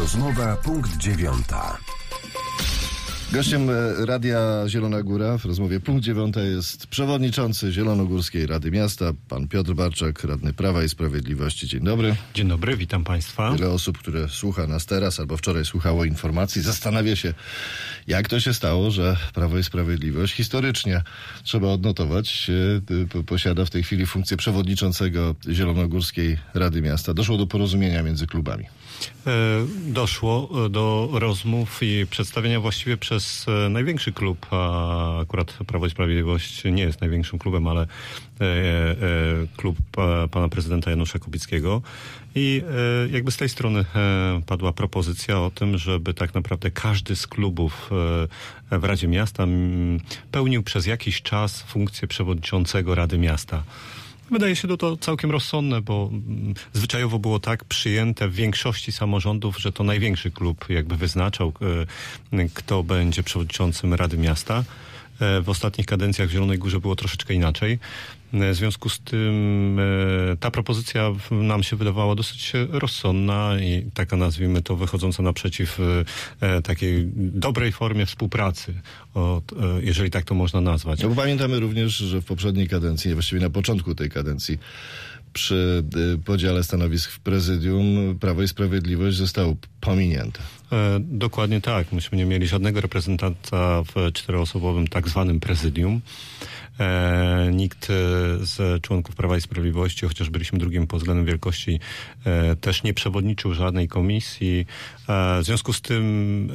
Rozmowa punkt 9. Gościem Radia Zielona Góra w rozmowie punkt 9 jest przewodniczący Zielonogórskiej Rady Miasta, pan Piotr Barczak, radny Prawa i Sprawiedliwości. Dzień dobry. Dzień dobry, witam państwa. Wiele osób, które słucha nas teraz albo wczoraj słuchało informacji, zastanawia się, jak to się stało, że Prawo i Sprawiedliwość historycznie, trzeba odnotować, posiada w tej chwili funkcję przewodniczącego Zielonogórskiej Rady Miasta. Doszło do porozumienia między klubami. Doszło do rozmów i przedstawienia właściwie przez największy klub, a akurat Prawo i Sprawiedliwość nie jest największym klubem, ale klub pana prezydenta Janusza Kubickiego. I jakby z tej strony padła propozycja o tym, żeby tak naprawdę każdy z klubów w Radzie Miasta pełnił przez jakiś czas funkcję przewodniczącego Rady Miasta. Wydaje się to całkiem rozsądne, bo zwyczajowo było tak przyjęte w większości samorządów, że to największy klub jakby wyznaczał, kto będzie przewodniczącym Rady Miasta. W ostatnich kadencjach w Zielonej Górze było troszeczkę inaczej. W związku z tym ta propozycja nam się wydawała dosyć rozsądna i taka, nazwijmy to, wychodząca naprzeciw takiej dobrej formie współpracy, jeżeli tak to można nazwać. No bo pamiętamy również, że w poprzedniej kadencji, właściwie na początku tej kadencji, przy podziale stanowisk w prezydium Prawo i Sprawiedliwość zostało pominięte. Dokładnie tak. Myśmy nie mieli żadnego reprezentanta w czteroosobowym tak zwanym prezydium. Nikt z członków Prawa i Sprawiedliwości, chociaż byliśmy drugim pod względem wielkości, też nie przewodniczył żadnej komisji. W związku z tym,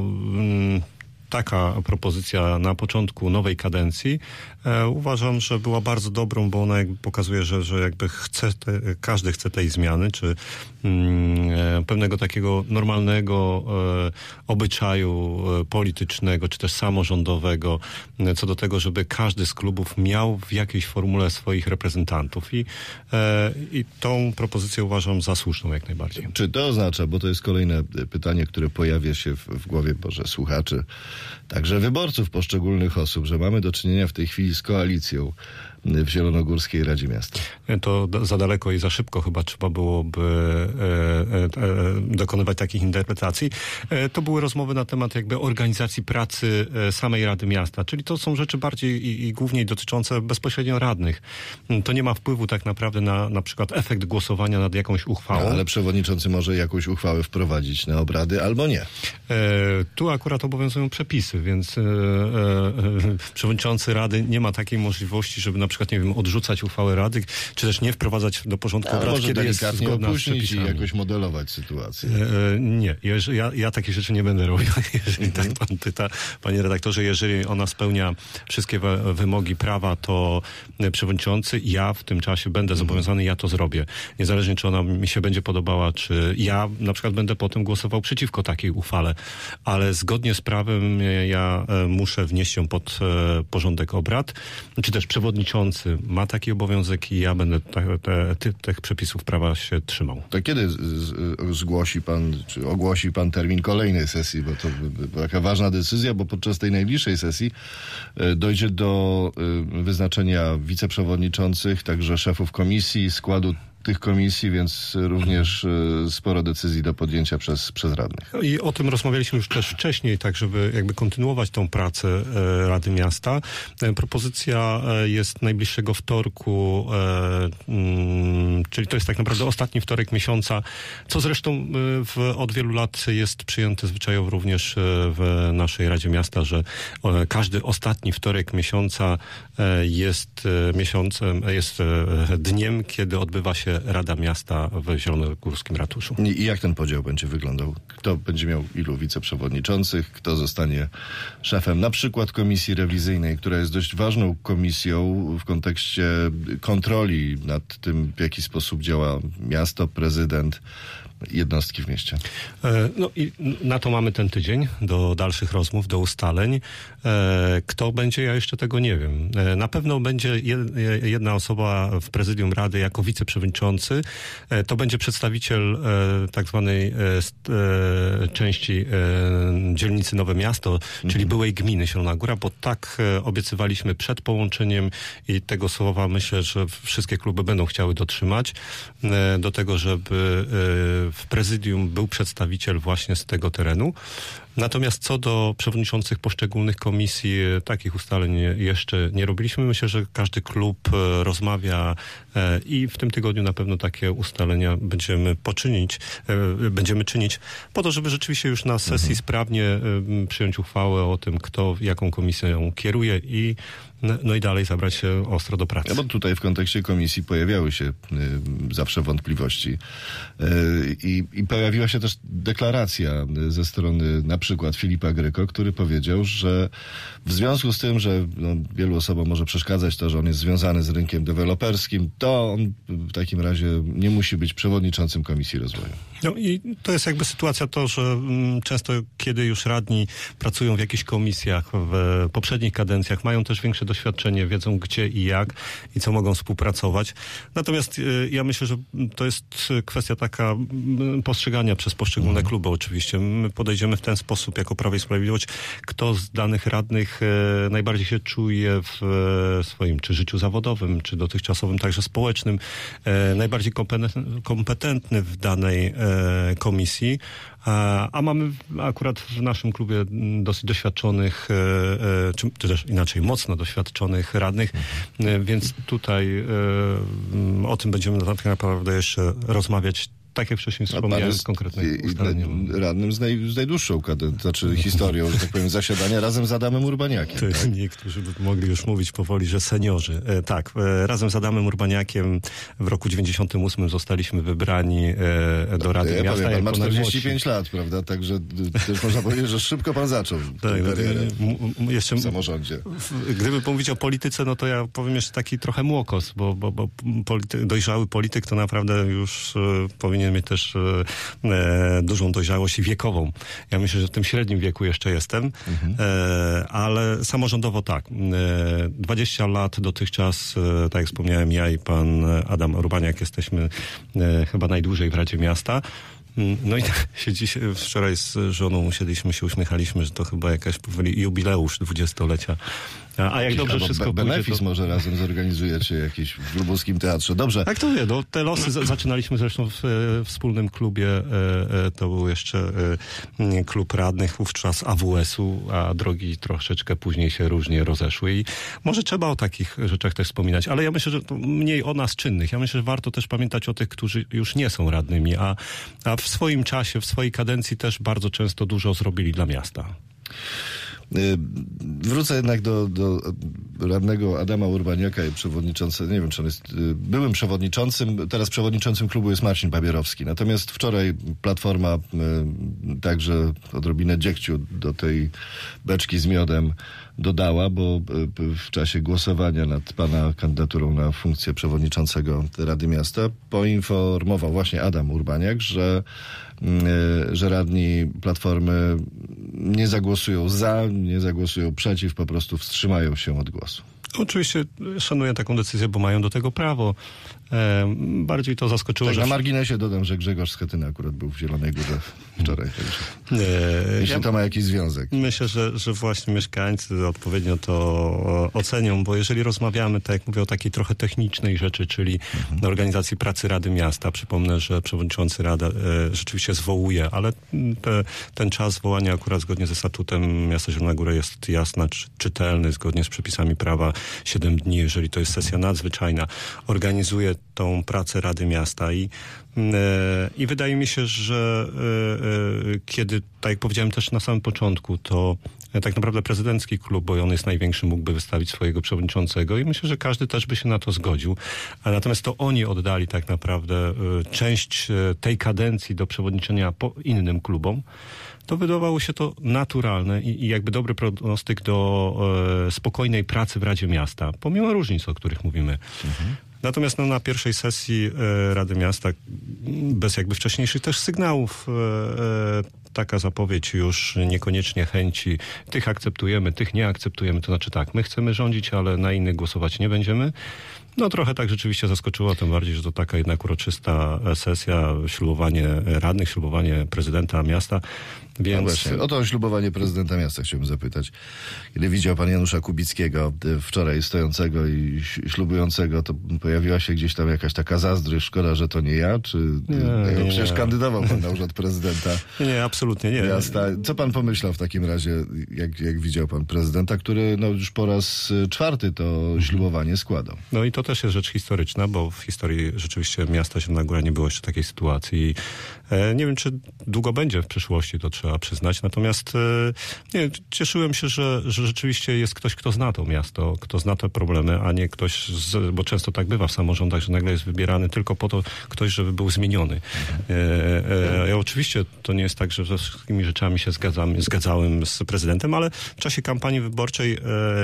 taka propozycja na początku nowej kadencji uważam, że była bardzo dobrą, bo ona jakby pokazuje, że jakby każdy chce tej zmiany, czy pewnego takiego normalnego obyczaju politycznego, czy też samorządowego, co do tego, żeby każdy z klubów miał w jakiejś formule swoich reprezentantów. I tą propozycję uważam za słuszną jak najbardziej. Czy to oznacza, bo to jest kolejne pytanie, które pojawia się w głowie słuchaczy, także wyborców poszczególnych osób, że mamy do czynienia w tej chwili z koalicją w Zielonogórskiej Radzie Miasta? To za daleko i za szybko chyba trzeba byłoby dokonywać takich interpretacji. To były rozmowy na temat jakby organizacji pracy samej Rady Miasta, czyli to są rzeczy bardziej i głównie dotyczące bezpośrednio radnych. To nie ma wpływu tak naprawdę na przykład efekt głosowania nad jakąś uchwałą. Ale przewodniczący może jakąś uchwałę wprowadzić na obrady albo nie. Tu akurat obowiązują przepisy, więc przewodniczący Rady nie ma takiej możliwości, żeby na przykład, nie wiem, odrzucać uchwałę Rady, czy też nie wprowadzać do porządku obrad, kiedy jest zgodna z przepisami. I jakoś modelować sytuację. Nie, ja takich rzeczy nie będę robił, jeżeli tak pan pyta, panie redaktorze. Jeżeli ona spełnia wszystkie wymogi prawa, to przewodniczący, ja w tym czasie będę zobowiązany, ja to zrobię. Niezależnie, czy ona mi się będzie podobała, czy ja na przykład będę potem głosował przeciwko takiej uchwale, ale zgodnie z prawem ja muszę wnieść ją pod porządek obrad, czy też przewodniczący ma taki obowiązek i ja będę tych przepisów prawa się trzymał. To kiedy zgłosi pan, czy ogłosi pan termin kolejnej sesji, bo to taka ważna decyzja, bo podczas tej najbliższej sesji dojdzie do wyznaczenia wiceprzewodniczących, także szefów komisji, składu tych komisji, więc również sporo decyzji do podjęcia przez radnych. I o tym rozmawialiśmy już też wcześniej, tak żeby jakby kontynuować tą pracę Rady Miasta. Propozycja jest najbliższego wtorku, czyli to jest tak naprawdę ostatni wtorek miesiąca, co zresztą od wielu lat jest przyjęte zwyczajowo również w naszej Radzie Miasta, że każdy ostatni wtorek miesiąca jest dniem, kiedy odbywa się Rada Miasta w Zielonogórskim Ratuszu. I jak ten podział będzie wyglądał? Kto będzie miał ilu wiceprzewodniczących? Kto zostanie szefem na przykład komisji rewizyjnej, która jest dość ważną komisją w kontekście kontroli nad tym, w jaki sposób działa miasto, prezydent, jednostki w mieście? No i na to mamy ten tydzień do dalszych rozmów, do ustaleń. Kto będzie, ja jeszcze tego nie wiem. Na pewno będzie jedna osoba w prezydium Rady jako wiceprzewodniczący. To będzie przedstawiciel tak zwanej części dzielnicy Nowe Miasto, czyli byłej gminy Zielona Góra, bo tak obiecywaliśmy przed połączeniem i tego słowa myślę, że wszystkie kluby będą chciały dotrzymać do tego, żeby w prezydium był przedstawiciel właśnie z tego terenu. Natomiast co do przewodniczących poszczególnych komisji, takich ustaleń jeszcze nie robiliśmy. Myślę, że każdy klub rozmawia i w tym tygodniu na pewno takie ustalenia będziemy czynić po to, żeby rzeczywiście już na sesji sprawnie przyjąć uchwałę o tym, kto jaką komisję kieruje i dalej zabrać się ostro do pracy. Ja, bo tutaj w kontekście komisji pojawiały się zawsze wątpliwości i pojawiła się też deklaracja ze strony na przykład Filipa Gryko, który powiedział, że w związku z tym, że wielu osobom może przeszkadzać to, że on jest związany z rynkiem deweloperskim, to on w takim razie nie musi być przewodniczącym Komisji Rozwoju. No i to jest jakby sytuacja to, że często kiedy już radni pracują w jakichś komisjach w poprzednich kadencjach, mają też większe doświadczenie, wiedzą gdzie i jak i co mogą współpracować. Natomiast ja myślę, że to jest kwestia taka postrzegania przez poszczególne kluby oczywiście. My podejdziemy w ten sposób jako Prawo i Sprawiedliwość, kto z danych radnych najbardziej się czuje w swoim czy życiu zawodowym, czy dotychczasowym, także społecznym, najbardziej kompetentny w danej komisji. A mamy akurat w naszym klubie dosyć doświadczonych, czy też inaczej mocno doświadczonych radnych, więc tutaj o tym będziemy tak naprawdę jeszcze rozmawiać. Tak jak wcześniej wspomniałem, konkretnych ustaleń. Radnym z najdłuższą historią, że tak powiem, zasiadania razem z Adamem Urbaniakiem. Tak? Niektórzy by mogli już mówić powoli, że seniorzy. Tak, razem z Adamem Urbaniakiem w roku 98 zostaliśmy wybrani do Rady Miasta. Pan ma 45 lat, prawda? Także też można powiedzieć, że szybko pan zaczął karierę w samorządzie. Gdyby mówić o polityce, no to ja powiem jeszcze taki trochę młokos, bo dojrzały polityk to naprawdę już powinien mieć też dużą dojrzałość wiekową. Ja myślę, że w tym średnim wieku jeszcze jestem, ale samorządowo tak. 20 lat dotychczas, tak jak wspomniałem, ja i pan Adam Urbaniak jesteśmy chyba najdłużej w Radzie Miasta. No i wczoraj z żoną siedliśmy, się uśmiechaliśmy, że to chyba jakaś jubileusz 20-lecia. A jak dobrze wszystko pójdzie, benefis to może razem zorganizujecie jakiś w Lubuskim Teatrze. Dobrze. Tak to wie, no te losy zaczynaliśmy zresztą w wspólnym klubie. To był jeszcze klub radnych wówczas AWS-u, a drogi troszeczkę później się różnie rozeszły i może trzeba o takich rzeczach też wspominać, ale ja myślę, że to mniej o nas czynnych. Ja myślę, że warto też pamiętać o tych, którzy już nie są radnymi, a w swoim czasie, w swojej kadencji też bardzo często dużo zrobili dla miasta. Wrócę jednak do radnego Adama Urbaniaka i przewodniczącego, nie wiem, czy on jest byłym przewodniczącym, teraz przewodniczącym klubu jest Marcin Babierowski. Natomiast wczoraj Platforma także odrobinę dziegciu do tej beczki z miodem dodała, bo w czasie głosowania nad pana kandydaturą na funkcję przewodniczącego Rady Miasta poinformował właśnie Adam Urbaniak, że radni Platformy nie zagłosują za, nie zagłosują przeciw, po prostu wstrzymają się od głosu. Oczywiście szanuję taką decyzję, bo mają do tego prawo. Bardziej to zaskoczyło, tak, że... Na marginesie dodam, że Grzegorz Schetyna akurat był w Zielonej Górze wczoraj. Jeśli to ma jakiś związek. Myślę, że właśnie mieszkańcy odpowiednio to ocenią, bo jeżeli rozmawiamy, tak jak mówię, o takiej trochę technicznej rzeczy, czyli na organizacji pracy Rady Miasta, przypomnę, że przewodniczący Rady rzeczywiście zwołuje, ale ten czas zwołania akurat zgodnie ze statutem Miasta Zielona Góra jest jasny, czytelny, zgodnie z przepisami prawa 7 dni, jeżeli to jest sesja nadzwyczajna. Organizuje tą pracę Rady Miasta i wydaje mi się, że kiedy, tak jak powiedziałem też na samym początku, to tak naprawdę prezydencki klub, bo on jest największy, mógłby wystawić swojego przewodniczącego i myślę, że każdy też by się na to zgodził. A natomiast to oni oddali tak naprawdę część tej kadencji do przewodniczenia po innym klubom. To wydawało się to naturalne i jakby dobry prognostyk do spokojnej pracy w Radzie Miasta, pomimo różnic, o których mówimy. Natomiast na pierwszej sesji Rady Miasta, bez jakby wcześniejszych też sygnałów, taka zapowiedź już niekoniecznie chęci, tych akceptujemy, tych nie akceptujemy, to znaczy tak, my chcemy rządzić, ale na innych głosować nie będziemy. No trochę tak rzeczywiście zaskoczyło, tym bardziej, że to taka jednak uroczysta sesja, ślubowanie radnych, ślubowanie prezydenta miasta. Więc... No właśnie, o to ślubowanie prezydenta miasta chciałbym zapytać. Kiedy widział pan Janusza Kubickiego wczoraj stojącego i ślubującego, to pojawiła się gdzieś tam jakaś taka zazdrość, szkoda, że to nie ja, czy nie. Przecież kandydował pan na urząd prezydenta Nie, absolutnie nie. miasta. Co pan pomyślał w takim razie, jak widział pan prezydenta, który już po raz 4 to ślubowanie składał? No i to też jest rzecz historyczna, bo w historii rzeczywiście miasta Zielona Góra nie było jeszcze takiej sytuacji. Nie wiem, czy długo będzie w przyszłości, to trzeba przyznać. Natomiast nie, cieszyłem się, że rzeczywiście jest ktoś, kto zna to miasto, kto zna te problemy, a nie ktoś, bo często tak bywa w samorządach, że nagle jest wybierany tylko po to ktoś, żeby był zmieniony. Ja oczywiście to nie jest tak, że ze wszystkimi rzeczami się zgadzałem z prezydentem, ale w czasie kampanii wyborczej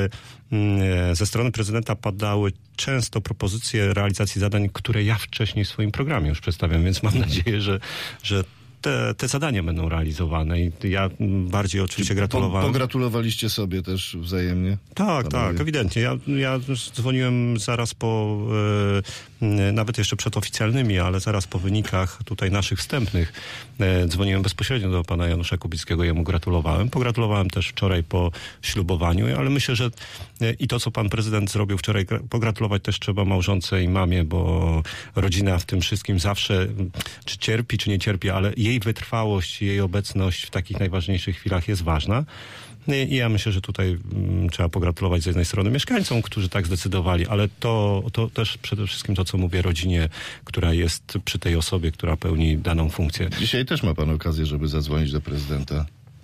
ze strony prezydenta padały często propozycje realizacji zadań, które ja wcześniej w swoim programie już przedstawiam, więc mam nadzieję, że te zadania będą realizowane i ja bardziej oczywiście gratulowałem. Pogratulowaliście sobie też wzajemnie? Tak, ewidentnie. Ja dzwoniłem zaraz po, nawet jeszcze przed oficjalnymi, ale zaraz po wynikach tutaj naszych wstępnych, dzwoniłem bezpośrednio do pana Janusza Kubickiego, ja mu gratulowałem. Pogratulowałem też wczoraj po ślubowaniu, ale myślę, że i to, co pan prezydent zrobił wczoraj, pogratulować też trzeba małżonce i mamie, bo rodzina w tym wszystkim zawsze, czy cierpi, czy nie cierpi, ale jej wytrwałość, jej obecność w takich najważniejszych chwilach jest ważna. I ja myślę, że tutaj trzeba pogratulować z jednej strony mieszkańcom, którzy tak zdecydowali, ale to też przede wszystkim to, co mówię, rodzinie, która jest przy tej osobie, która pełni daną funkcję. Dzisiaj też ma pan okazję, żeby zadzwonić do prezydenta.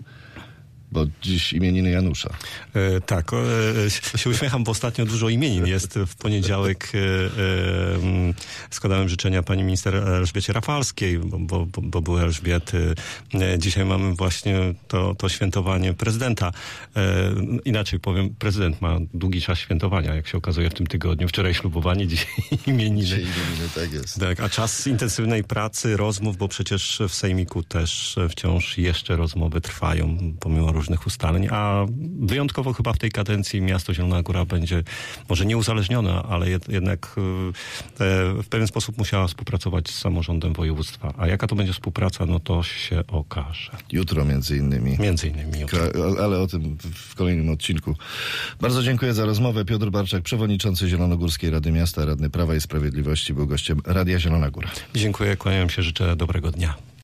Bo dziś imieniny Janusza. Tak, się uśmiecham, bo ostatnio dużo imienin jest. W poniedziałek składałem życzenia pani minister Elżbiecie Rafalskiej, bo były Elżbiety. Dzisiaj mamy właśnie to świętowanie prezydenta. Inaczej powiem, prezydent ma długi czas świętowania, jak się okazuje w tym tygodniu. Wczoraj ślubowanie, dzisiaj imieniny. Dzisiaj imieniny, tak jest. Tak, a czas intensywnej pracy, rozmów, bo przecież w Sejmiku też wciąż jeszcze rozmowy trwają, pomimo różnych ustaleń, a wyjątkowo chyba w tej kadencji miasto Zielona Góra będzie może nie uzależnione, ale jednak w pewien sposób musiała współpracować z samorządem województwa. A jaka to będzie współpraca, no to się okaże. Jutro między innymi. Między innymi jutro. Ale o tym w kolejnym odcinku. Bardzo dziękuję za rozmowę. Piotr Barczak, przewodniczący Zielonogórskiej Rady Miasta, radny Prawa i Sprawiedliwości, był gościem Radia Zielona Góra. Dziękuję, kłaniam się, życzę dobrego dnia.